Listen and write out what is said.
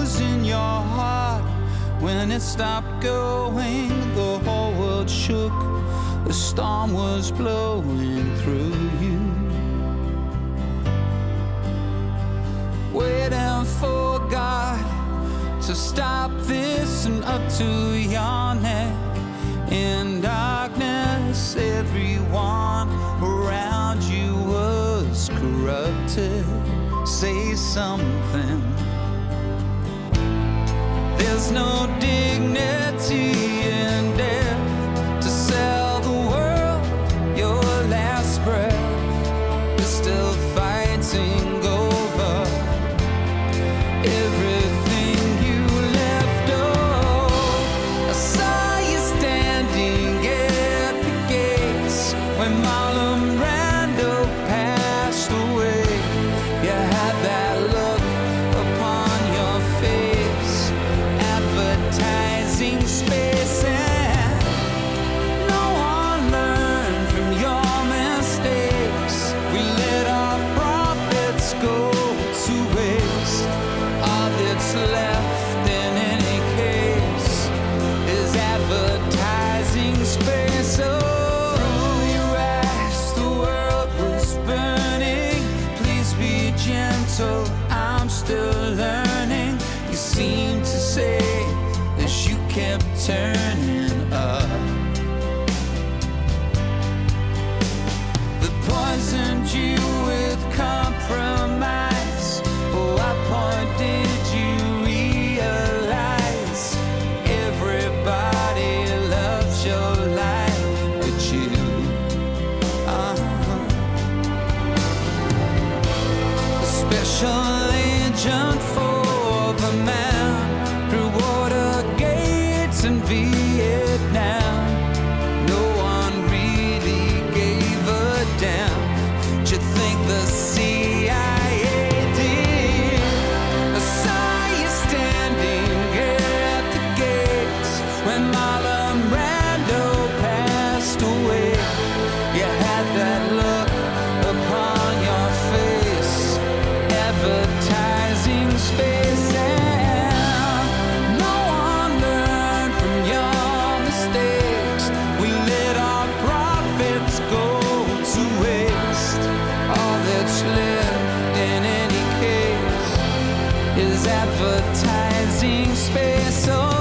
was in your heart. When it stopped going, the whole world shook. The storm was blowing through you. Waiting for God to stop this and up to your neck. In darkness, everyone around you was corrupted. Say something. There's no dignity in death to sell the world your last breath. You're still fighting over everything you left. Oh, I saw you standing at the gates when Marlon Brando passed away. You had that look upon your face, advertising space, and no one learned from your mistakes. We let our profits go to waste. All that's left in any case is advertising space. Oh, through your eyes the world was burning. Please be gentle, I'm still learning. You seem to say as you kept turning up. They poisoned you with compromise. Oh, what point did you realize everybody loves your life but you? A special agent for the man through water gates in Vietnam. No one really gave a damn. Do you think the CIA did? I saw you standing at the gates when Marlon Brando passed away. You had that look upon your face, advertising space, and no one learned from your mistakes. We let our profits go to waste. All that's left in any case is advertising space. Oh,